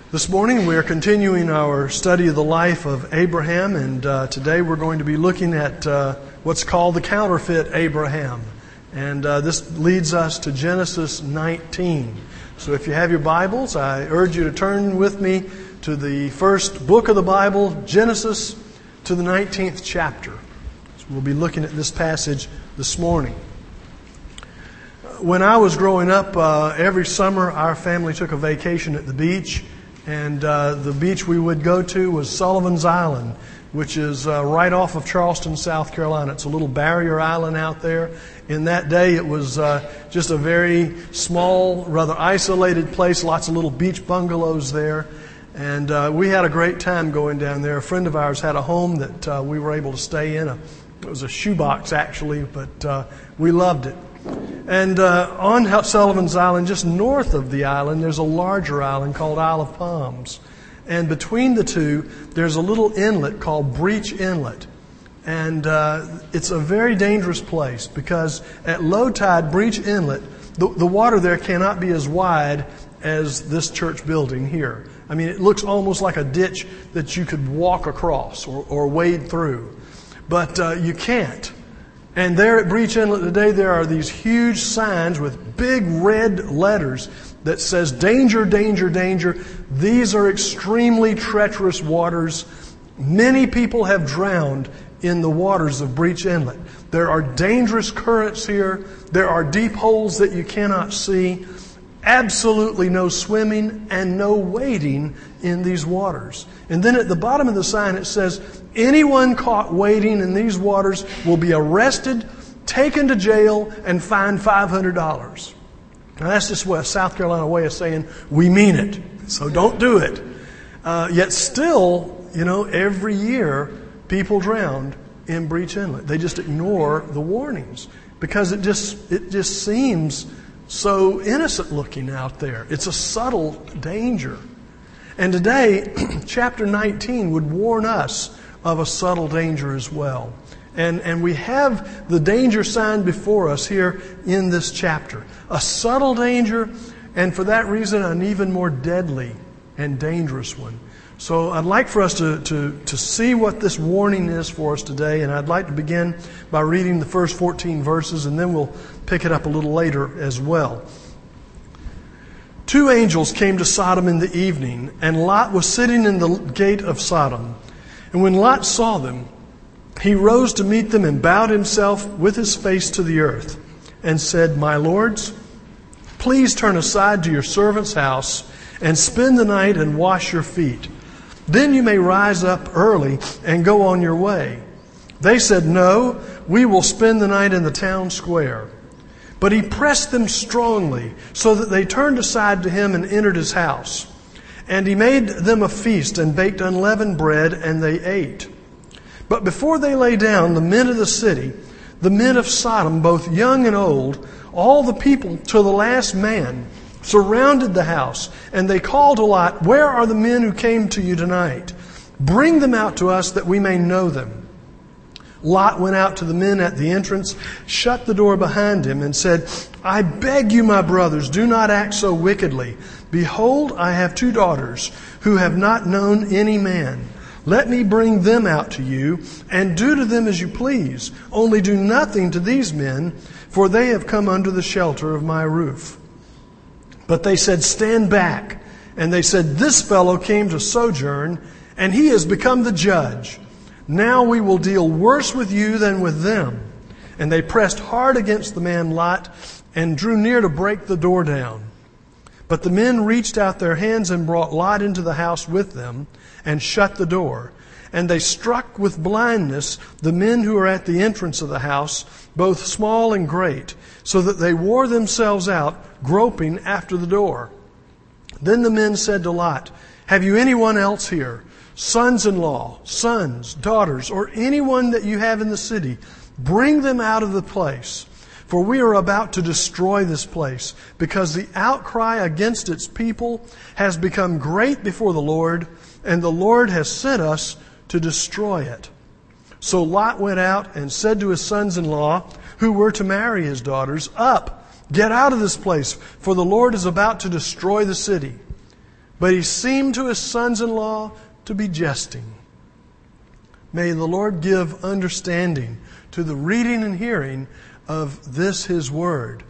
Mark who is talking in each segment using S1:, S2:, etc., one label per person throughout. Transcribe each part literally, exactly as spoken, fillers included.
S1: This morning we are continuing our study of the life of Abraham, and uh, today we're going to be looking at uh, what's called the counterfeit Abraham. And uh, this leads us to Genesis nineteen. So if you have your Bibles, I urge you to turn with me to the first book of the Bible, Genesis, to the nineteenth chapter. So we'll be looking at this passage this morning. When I was growing up, uh, every summer our family took a vacation at the beach. And uh, the beach we would go to was Sullivan's Island, which is uh, right off of Charleston, South Carolina. It's a little barrier island out there. In that day, it was uh, just a very small, rather isolated place, lots of little beach bungalows there. And uh, we had a great time going down there. A friend of ours had a home that uh, we were able to stay in. A, it was a shoebox, actually, but uh, we loved it. And uh, on Sullivan's Island, just north of the island, there's a larger island called Isle of Palms. And between the two, there's a little inlet called Breach Inlet. And uh, it's a very dangerous place because at low tide, Breach Inlet, the, the water there cannot be as wide as this church building here. I mean, it looks almost like a ditch that you could walk across or, or wade through. But uh, you can't. And there at Breach Inlet today, there are these huge signs with big red letters that says, danger, danger, danger. These are extremely treacherous waters. Many people have drowned in the waters of Breach Inlet. There are dangerous currents here. There are deep holes that you cannot see. Absolutely no swimming and no wading in these waters. And then at the bottom of the sign it says, anyone caught wading in these waters will be arrested, taken to jail, and fined five hundred dollars. Now that's just a South Carolina way of saying, we mean it. So don't do it. Uh, yet still, you know, every year people drowned in Breach Inlet. They just ignore the warnings because it just it just seems so innocent looking out there. It's a subtle danger. And today, chapter nineteen would warn us of a subtle danger as well. And, and we have the danger sign before us here in this chapter. A subtle danger, and for that reason, an even more deadly and dangerous one. So I'd like for us to, to, to see what this warning is for us today, and I'd like to begin by reading the first fourteen verses, and then we'll pick it up a little later as well. Two angels came to Sodom in the evening, and Lot was sitting in the gate of Sodom. And when Lot saw them, he rose to meet them and bowed himself with his face to the earth and said, My lords, please turn aside to your servant's house and spend the night and wash your feet. Then you may rise up early and go on your way. They said, No, we will spend the night in the town square. But he pressed them strongly, so that they turned aside to him and entered his house. And he made them a feast and baked unleavened bread, and they ate. But before they lay down, the men of the city, the men of Sodom, both young and old, all the people to the last man, surrounded the house. And they called to Lot, Where are the men who came to you tonight? Bring them out to us that we may know them. Lot went out to the men at the entrance, shut the door behind him, and said, I beg you, my brothers, do not act so wickedly. Behold, I have two daughters who have not known any man. Let me bring them out to you, and do to them as you please. Only do nothing to these men, for they have come under the shelter of my roof. But they said, Stand back. And they said, This fellow came to sojourn, and he has become the judge. Now we will deal worse with you than with them. And they pressed hard against the man Lot and drew near to break the door down. But the men reached out their hands and brought Lot into the house with them and shut the door. And they struck with blindness the men who were at the entrance of the house, both small and great, so that they wore themselves out, groping after the door. Then the men said to Lot, Have you anyone else here? Sons-in-law, sons, daughters, or anyone that you have in the city, bring them out of the place. For we are about to destroy this place, because the outcry against its people has become great before the Lord, and the Lord has sent us to destroy it. So Lot went out and said to his sons-in-law, who were to marry his daughters, Up, get out of this place, for the Lord is about to destroy the city. but he seemed to his sons-in-law to be jesting. May the Lord give understanding to the reading and hearing of this His Word.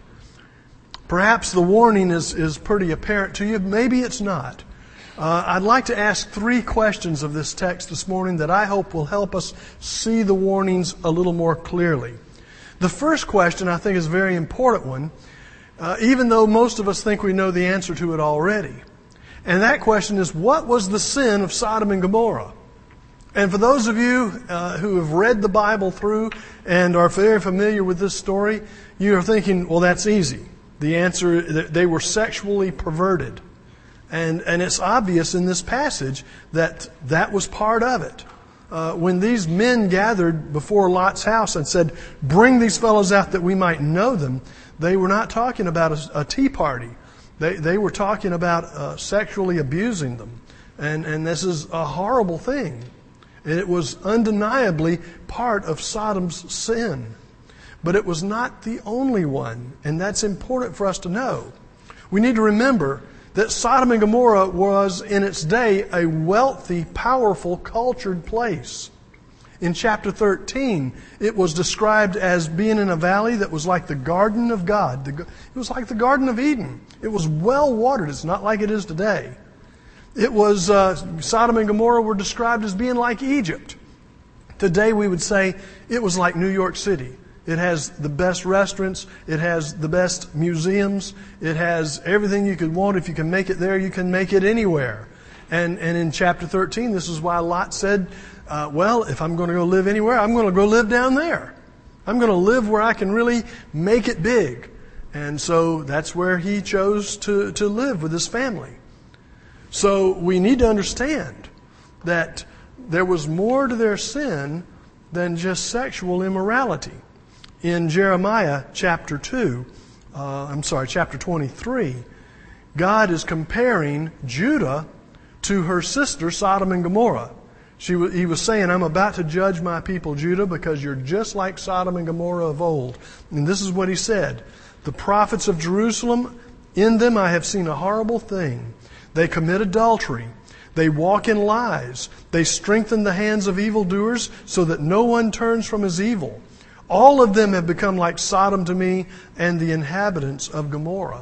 S1: Perhaps the warning is, is pretty apparent to you. Maybe it's not. Uh, I'd like to ask three questions of this text this morning that I hope will help us see the warnings a little more clearly. The first question I think is a very important one, uh, even though most of us think we know the answer to it already. And that question is, what was the sin of Sodom and Gomorrah? And for those of you uh, who have read the Bible through and are very familiar with this story, you are thinking, well, that's easy. The answer, they were sexually perverted. And, and it's obvious in this passage that that was part of it. Uh, when these men gathered before Lot's house and said, bring these fellows out that we might know them, they were not talking about a, a tea party. They, they were talking about uh, sexually abusing them. And, and this is a horrible thing. It was undeniably part of Sodom's sin. But it was not the only one, and that's important for us to know. We need to remember that Sodom and Gomorrah was, in its day, a wealthy, powerful, cultured place. In chapter thirteen, it was described as being in a valley that was like the Garden of God. It was like the Garden of Eden. It was well watered. It's not like it is today. It was, uh, Sodom and Gomorrah were described as being like Egypt. Today we would say it was like New York City. It has the best restaurants. It has the best museums. It has everything you could want. If you can make it there, you can make it anywhere. And, and in chapter thirteen, this is why Lot said, uh, well, if I'm going to go live anywhere, I'm going to go live down there. I'm going to live where I can really make it big. And so that's where he chose to, to live with his family. So we need to understand that there was more to their sin than just sexual immorality. In Jeremiah chapter two, uh, I'm sorry, chapter twenty-three, God is comparing Judah to her sister Sodom and Gomorrah. She, he was saying, I'm about to judge my people Judah because you're just like Sodom and Gomorrah of old. And this is what he said. The prophets of Jerusalem, in them I have seen a horrible thing. They commit adultery. They walk in lies. They strengthen the hands of evildoers so that no one turns from his evil. All of them have become like Sodom to me and the inhabitants of Gomorrah.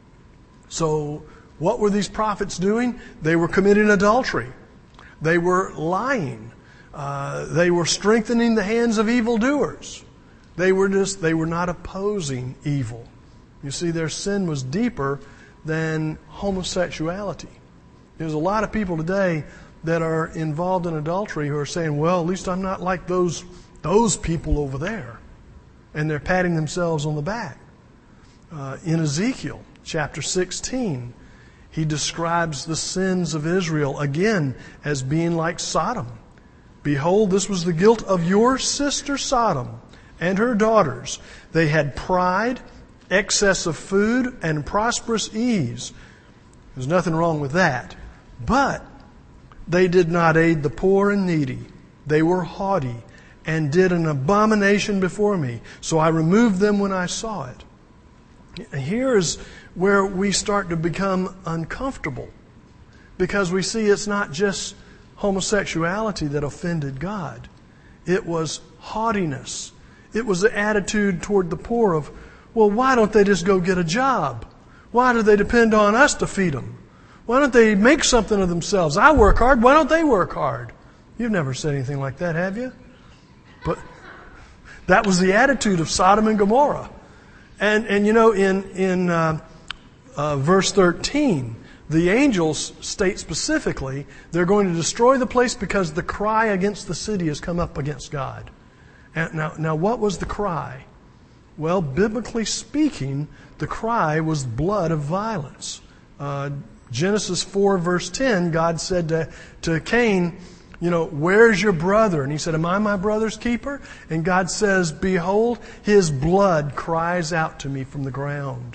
S1: So what were these prophets doing? They were committing adultery. They were lying. Uh, they were strengthening the hands of evildoers. They were just, they were not opposing evil. You see, their sin was deeper than homosexuality. There's a lot of people today that are involved in adultery who are saying, well, at least I'm not like those those people over there. And they're patting themselves on the back. Uh, in Ezekiel chapter sixteen, he describes the sins of Israel again as being like Sodom. Behold, this was the guilt of your sister Sodom and her daughters. They had pride, excess of food, and prosperous ease. There's nothing wrong with that. But they did not aid the poor and needy. They were haughty and did an abomination before me. So I removed them when I saw it. Here's where we start to become uncomfortable, because we see it's not just homosexuality that offended God. It was haughtiness. It was the attitude toward the poor of, well, why don't they just go get a job? Why do they depend on us to feed them? Why don't they make something of themselves? I work hard. Why don't they work hard? You've never said anything like that, have you? But that was the attitude of Sodom and Gomorrah. And, and you know, in, in uh, uh, verse thirteen, the angels state specifically they're going to destroy the place because the cry against the city has come up against God. And now, now, what was the cry? Well, biblically speaking, the cry was blood of violence. Uh, Genesis four, verse ten, God said to, to Cain, you know, where's your brother? And he said, am I my brother's keeper? And God says, behold, his blood cries out to me from the ground.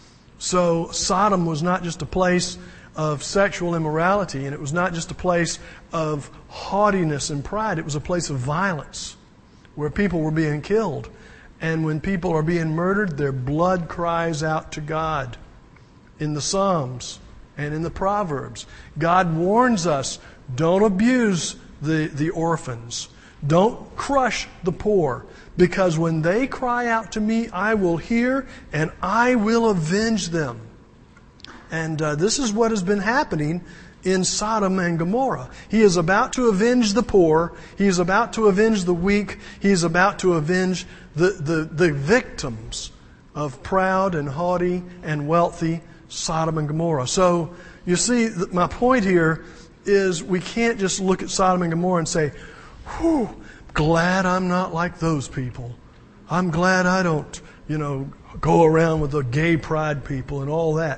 S1: So Sodom was not just a place of sexual immorality, and it was not just a place of haughtiness and pride. It was a place of violence where people were being killed. And when people are being murdered, their blood cries out to God. In the Psalms, and in the Proverbs. God warns us, don't abuse the, the orphans. Don't crush the poor, because when they cry out to me, I will hear and I will avenge them. And uh, this is what has been happening in Sodom and Gomorrah. He is about to avenge the poor. He is about to avenge the weak. He is about to avenge the, the, the victims of proud and haughty and wealthy Sodom and Gomorrah. So, you see, my point here is we can't just look at Sodom and Gomorrah and say, whew, glad I'm not like those people. I'm glad I don't, you know, go around with the gay pride people and all that.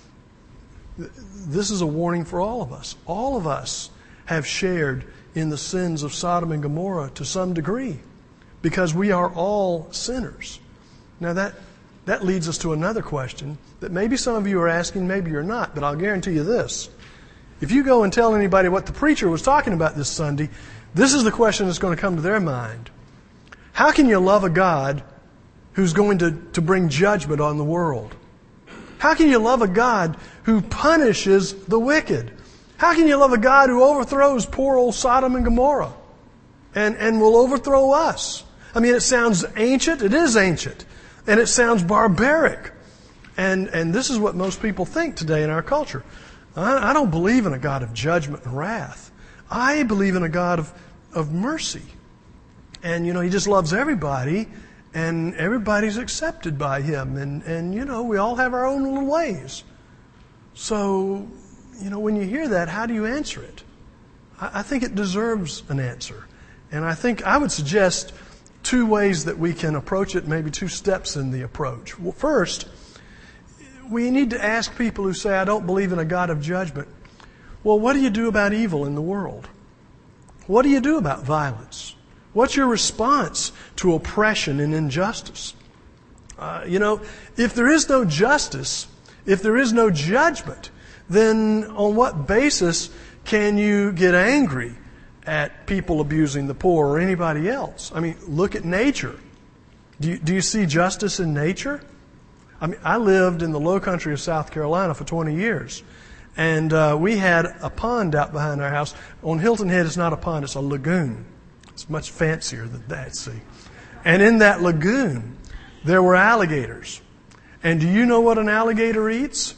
S1: This is a warning for all of us. All of us have shared in the sins of Sodom and Gomorrah to some degree, because we are all sinners. Now that that leads us to another question that maybe some of you are asking, maybe you're not, but I'll guarantee you this. If you go and tell anybody what the preacher was talking about this Sunday, this is the question that's going to come to their mind. How can you love a God who's going to, to bring judgment on the world? How can you love a God who punishes the wicked? How can you love a God who overthrows poor old Sodom and Gomorrah and, and will overthrow us? I mean, it sounds ancient. It is ancient. And it sounds barbaric. And, and this is what most people think today in our culture. I, I don't believe in a God of judgment and wrath. I believe in a God of, of mercy. And, you know, He just loves everybody, and everybody's accepted by Him. And, and, you know, we all have our own little ways. So, you know, when you hear that, how do you answer it? I, I think it deserves an answer. And I think I would suggest two ways that we can approach it, maybe two steps in the approach. Well, first, we need to ask people who say, I don't believe in a God of judgment. Well, what do you do about evil in the world? What do you do about violence? What's your response to oppression and injustice? Uh, you know, if there is no justice, if there is no judgment, then on what basis can you get angry at people abusing the poor or anybody else? I mean, look at nature. Do you, do you see justice in nature? I mean, I lived in the low country of South Carolina for twenty years. And uh, we had a pond out behind our house. On Hilton Head, it's not a pond, it's a lagoon. It's much fancier than that, see. And in that lagoon, there were alligators. And do you know what an alligator eats?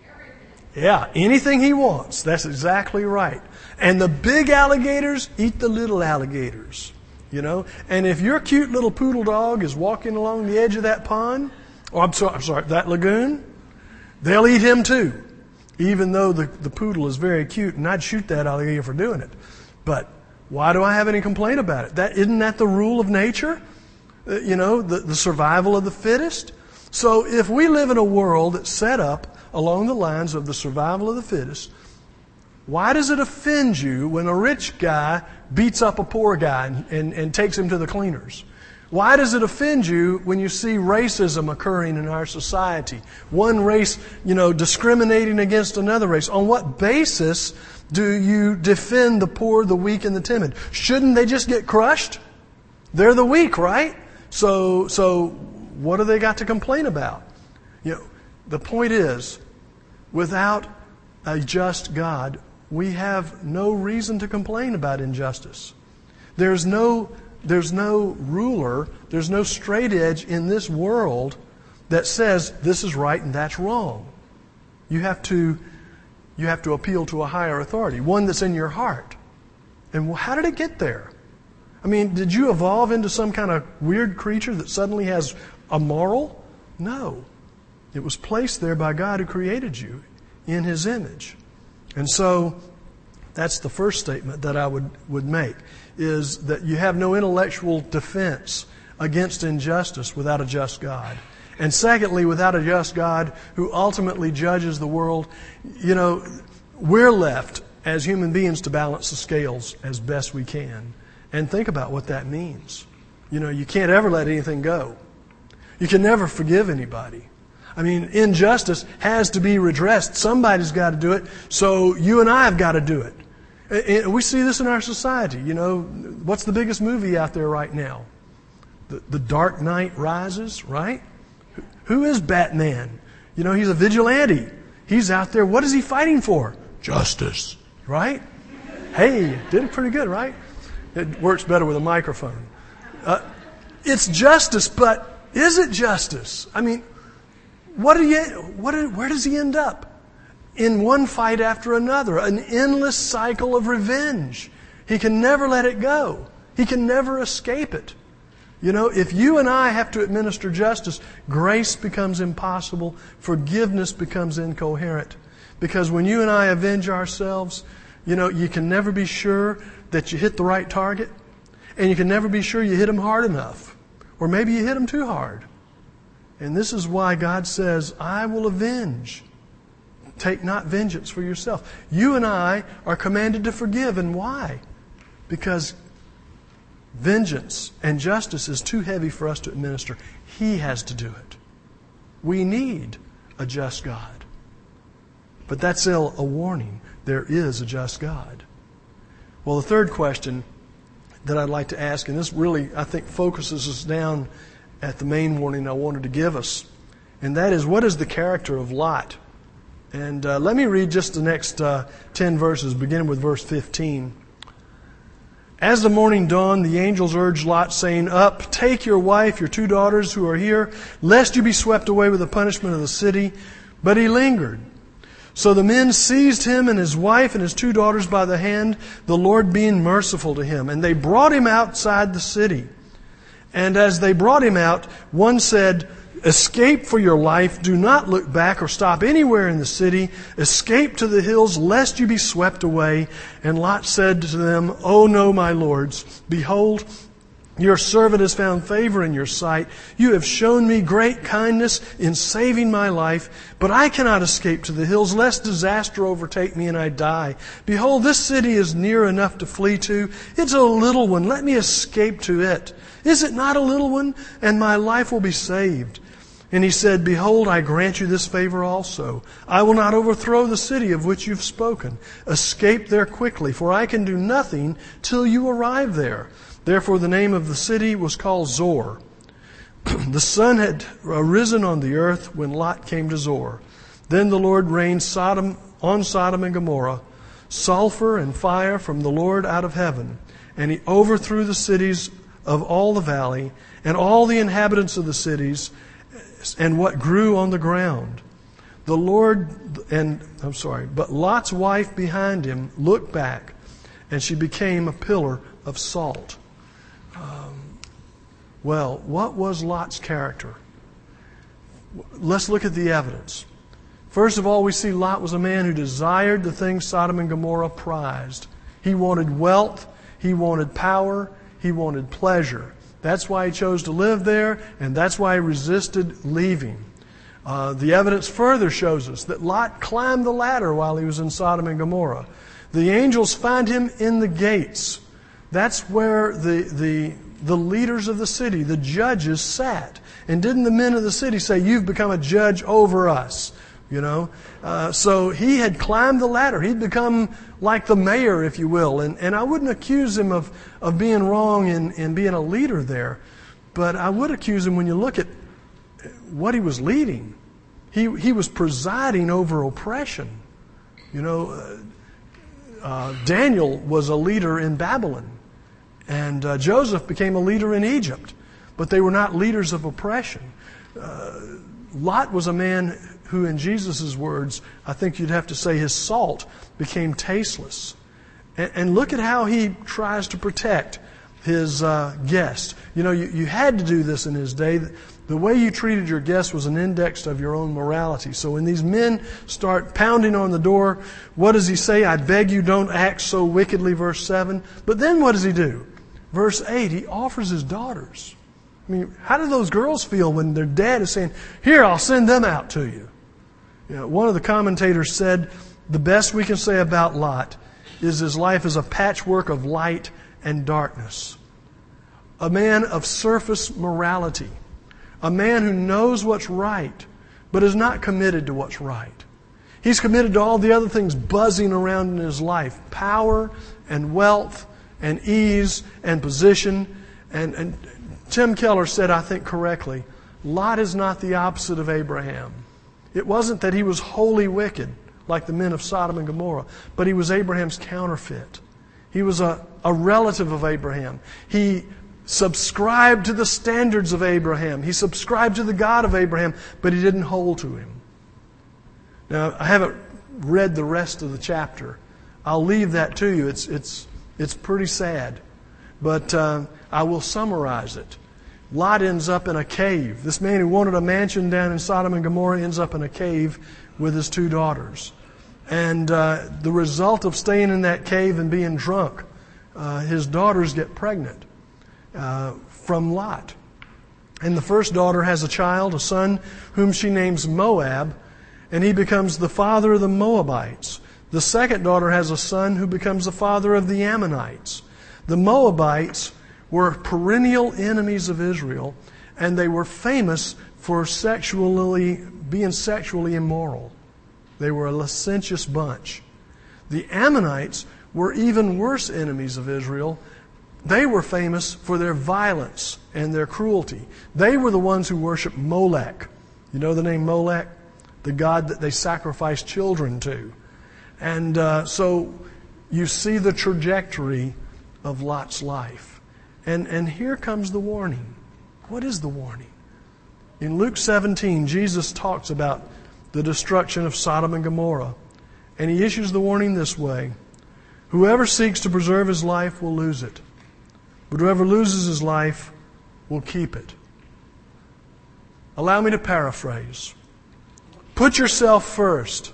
S1: Yeah, anything he wants. That's exactly right. And the big alligators eat the little alligators, you know. And if your cute little poodle dog is walking along the edge of that pond, or I'm sorry, I'm sorry, that lagoon, they'll eat him too. Even though the, the poodle is very cute, and I'd shoot that alligator for doing it. But why do I have any complaint about it? That isn't that the rule of nature? Uh, you know, the, the survival of the fittest? So if we live in a world that's set up along the lines of the survival of the fittest, why does it offend you when a rich guy beats up a poor guy and, and, and takes him to the cleaners? Why does it offend you when you see racism occurring in our society? One race, you know, discriminating against another race. On what basis do you defend the poor, the weak, and the timid? Shouldn't they just get crushed? They're the weak, right? So, so what do they got to complain about? You know, the point is, without a just God, we have no reason to complain about injustice. There's no There's no ruler, there's no straight edge in this world that says this is right and that's wrong. You have to, you have to appeal to a higher authority, one that's in your heart. And well, how did it get there? I mean, did you evolve into some kind of weird creature that suddenly has a moral? No. It was placed there by God who created you in His image. And so, that's the first statement that I would, would make, is that you have no intellectual defense against injustice without a just God. And secondly, without a just God who ultimately judges the world, you know, we're left as human beings to balance the scales as best we can. And think about what that means. You know, you can't ever let anything go. You can never forgive anybody. I mean, injustice has to be redressed. Somebody's got to do it, so you and I have got to do it. And we see this in our society. You know, what's the biggest movie out there right now? The, the Dark Knight Rises, right? Who is Batman? You know, he's a vigilante. He's out there. What is he fighting for? Justice. Right? Hey, did it pretty good, right? It works better with a microphone. Uh, it's justice, but is it justice? I mean, what do you, what do, where does he end up? In one fight after another, an endless cycle of revenge. He can never let it go. He can never escape it. You know, if you and I have to administer justice, grace becomes impossible. Forgiveness becomes incoherent. Because when you and I avenge ourselves, you know, you can never be sure that you hit the right target. And you can never be sure you hit them hard enough. Or maybe you hit them too hard. And this is why God says, I will avenge. Take not vengeance for yourself. You and I are commanded to forgive. And why? Because vengeance and justice is too heavy for us to administer. He has to do it. We need a just God. But that's still a warning. There is a just God. Well, the third question that I'd like to ask, and this really, I think, focuses us down at the main warning I wanted to give us, and that is, what is the character of Lot? And uh, let me read just the next uh, ten verses, beginning with verse fifteen. As the morning dawned, the angels urged Lot, saying, Up, take your wife, your two daughters who are here, lest you be swept away with the punishment of the city. But he lingered. So the men seized him and his wife and his two daughters by the hand, the Lord being merciful to him. And they brought him outside the city. And as they brought him out, one said, Escape for your life. Do not look back or stop anywhere in the city. Escape to the hills, lest you be swept away. And Lot said to them, Oh no, my lords. Behold, your servant has found favor in your sight. You have shown me great kindness in saving my life. But I cannot escape to the hills, lest disaster overtake me and I die. Behold, this city is near enough to flee to. It's a little one. Let me escape to it. Is it not a little one? And my life will be saved. And he said, Behold, I grant you this favor also. I will not overthrow the city of which you've spoken. Escape there quickly, for I can do nothing till you arrive there. Therefore the name of the city was called Zor. The sun had arisen on the earth when Lot came to Zor. Then the Lord rained Sodom on Sodom and Gomorrah, sulfur and fire from the Lord out of heaven. And he overthrew the cities of all the valley, and all the inhabitants of the cities, and what grew on the ground. The Lord, and I'm sorry, but Lot's wife behind him looked back, and she became a pillar of salt. Um, well, what was Lot's character? Let's look at the evidence. First of all, we see Lot was a man who desired the things Sodom and Gomorrah prized. He wanted wealth, he wanted power, he wanted pleasure. That's why he chose to live there, and that's why he resisted leaving. Uh, the evidence further shows us that Lot climbed the ladder while he was in Sodom and Gomorrah. The angels find him in the gates. That's where the, the, the leaders of the city, the judges, sat. And didn't the men of the city say, You've become a judge over us? You know, uh, so he had climbed the ladder. He'd become like the mayor, if you will. And, and I wouldn't accuse him of, of being wrong in, in being a leader there. But I would accuse him when you look at what he was leading. He, he was presiding over oppression. You know, uh, uh, Daniel was a leader in Babylon. And uh, Joseph became a leader in Egypt. But they were not leaders of oppression. Uh, Lot was a man who, in Jesus' words, I think you'd have to say his salt became tasteless. And, and look at how he tries to protect his uh, guest. You know, you, you had to do this in his day. The way you treated your guest was an index of your own morality. So when these men start pounding on the door, what does he say? I beg you, don't act so wickedly, verse seven. But then what does he do? Verse eight, he offers his daughters. I mean, how do those girls feel when their dad is saying, Here, I'll send them out to you? You know, one of the commentators said, the best we can say about Lot is his life is a patchwork of light and darkness. A man of surface morality. A man who knows what's right, but is not committed to what's right. He's committed to all the other things buzzing around in his life. Power and wealth and ease and position. And, and Tim Keller said, I think correctly, Lot is not the opposite of Abraham. It wasn't that he was wholly wicked like the men of Sodom and Gomorrah, but he was Abraham's counterfeit. He was a, a relative of Abraham. He subscribed to the standards of Abraham. He subscribed to the God of Abraham, but he didn't hold to him. Now, I haven't read the rest of the chapter. I'll leave that to you. It's it's it's pretty sad. But uh, I will summarize it. Lot ends up in a cave. This man who wanted a mansion down in Sodom and Gomorrah ends up in a cave with his two daughters. And uh, the result of staying in that cave and being drunk, uh, his daughters get pregnant uh, from Lot. And the first daughter has a child, a son, whom she names Moab, and he becomes the father of the Moabites. The second daughter has a son who becomes the father of the Ammonites. The Moabites were perennial enemies of Israel, and they were famous for sexually being sexually immoral. They were a licentious bunch. The Ammonites were even worse enemies of Israel. They were famous for their violence and their cruelty. They were the ones who worshiped Molech. You know the name Molech? The god that they sacrificed children to. And uh, so you see the trajectory of Lot's life. And, and here comes the warning. What is the warning? In Luke seventeen, Jesus talks about the destruction of Sodom and Gomorrah. And he issues the warning this way: whoever seeks to preserve his life will lose it, but whoever loses his life will keep it. Allow me to paraphrase. Put yourself first.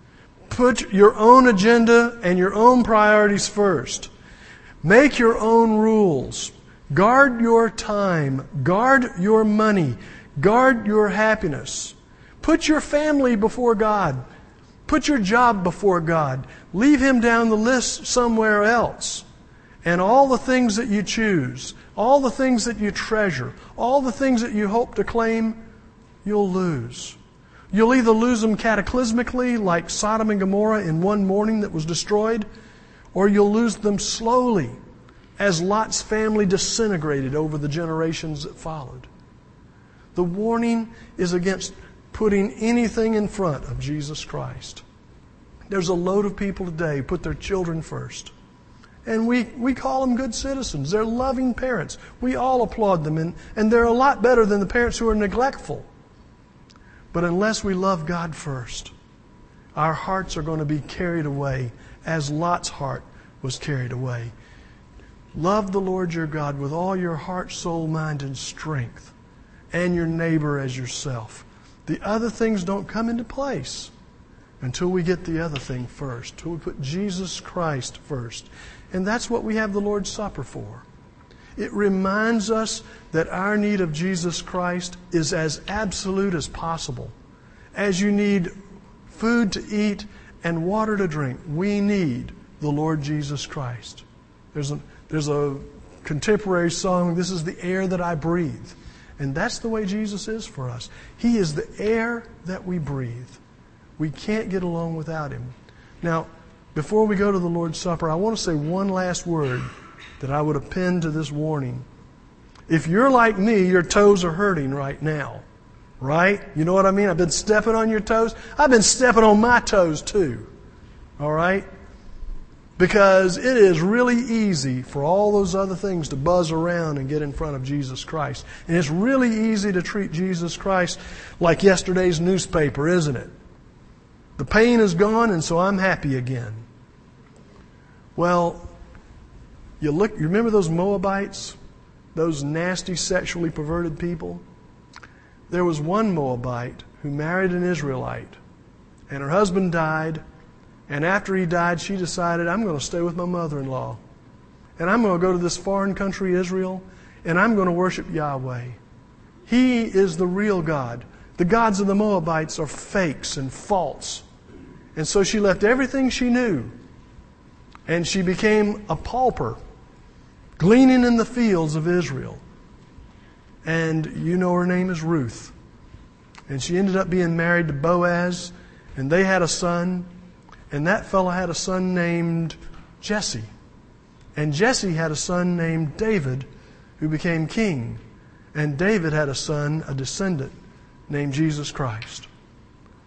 S1: Put your own agenda and your own priorities first. Make your own rules. Guard your time. Guard your money. Guard your happiness. Put your family before God. Put your job before God. Leave Him down the list somewhere else. And all the things that you choose, all the things that you treasure, all the things that you hope to claim, you'll lose. You'll either lose them cataclysmically, like Sodom and Gomorrah in one morning that was destroyed, or you'll lose them slowly as Lot's family disintegrated over the generations that followed. The warning is against putting anything in front of Jesus Christ. There's a load of people today who put their children first. And we, we call them good citizens. They're loving parents. We all applaud them, and, and they're a lot better than the parents who are neglectful. But unless we love God first, our hearts are going to be carried away as Lot's heart was carried away. Love the Lord your God with all your heart, soul, mind, and strength, and your neighbor as yourself. The other things don't come into place until we get the other thing first, until we put Jesus Christ first. And that's what we have the Lord's Supper for. It reminds us that our need of Jesus Christ is as absolute as possible. As you need food to eat and water to drink, we need the Lord Jesus Christ. There's a, there's a contemporary song, "This is the air that I breathe." And that's the way Jesus is for us. He is the air that we breathe. We can't get along without Him. Now, before we go to the Lord's Supper, I want to say one last word that I would append to this warning. If you're like me, your toes are hurting right now. Right? You know what I mean? I've been stepping on your toes. I've been stepping on my toes too. All right? Because it is really easy for all those other things to buzz around and get in front of Jesus Christ. And it's really easy to treat Jesus Christ like yesterday's newspaper, isn't it? The pain is gone, and so I'm happy again. Well, you look. You remember those Moabites? Those nasty, sexually perverted people? There was one Moabite who married an Israelite, and her husband died. And after he died, she decided, I'm going to stay with my mother-in-law. And I'm going to go to this foreign country, Israel, and I'm going to worship Yahweh. He is the real God. The gods of the Moabites are fakes and false. And so she left everything she knew. And she became a pauper, gleaning in the fields of Israel. And you know her name is Ruth. And she ended up being married to Boaz, and they had a son. And that fellow had a son named Jesse. And Jesse had a son named David, who became king. And David had a son, a descendant, named Jesus Christ.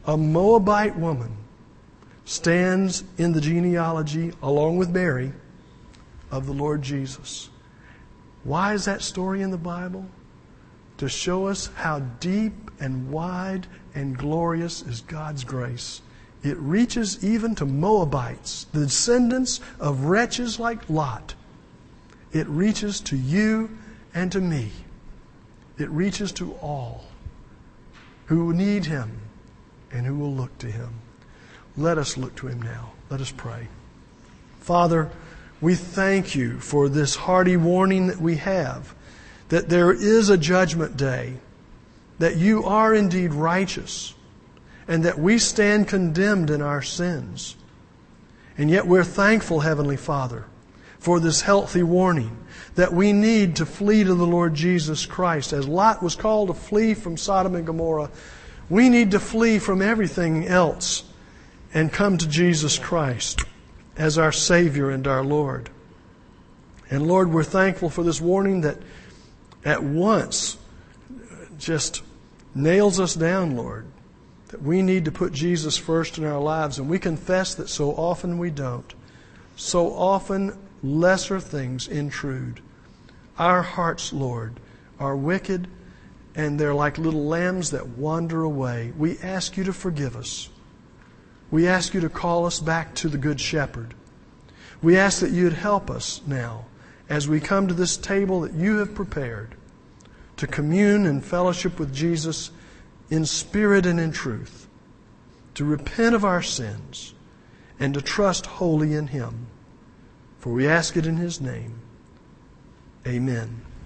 S1: a Moabite woman stands in the genealogy, along with Mary, of the Lord Jesus. Why is that story in the Bible? To show us how deep and wide and glorious is God's grace. It reaches even to Moabites, the descendants of wretches like Lot. It reaches to you and to me. It reaches to all who need Him and who will look to Him. Let us look to Him now. Let us pray. Father, we thank You for this hearty warning that we have, that there is a judgment day, that You are indeed righteous, and that we stand condemned in our sins. And yet we're thankful, Heavenly Father, for this healthy warning that we need to flee to the Lord Jesus Christ. As Lot was called to flee from Sodom and Gomorrah, we need to flee from everything else and come to Jesus Christ as our Savior and our Lord. And Lord, we're thankful for this warning that at once just nails us down, Lord, that we need to put Jesus first in our lives. And we confess that so often we don't. So often lesser things intrude. Our hearts, Lord, are wicked, and they're like little lambs that wander away. We ask You to forgive us. We ask You to call us back to the Good Shepherd. We ask that You'd help us now as we come to this table that You have prepared to commune and fellowship with Jesus in spirit and in truth, to repent of our sins and to trust wholly in Him. For we ask it in His name. Amen.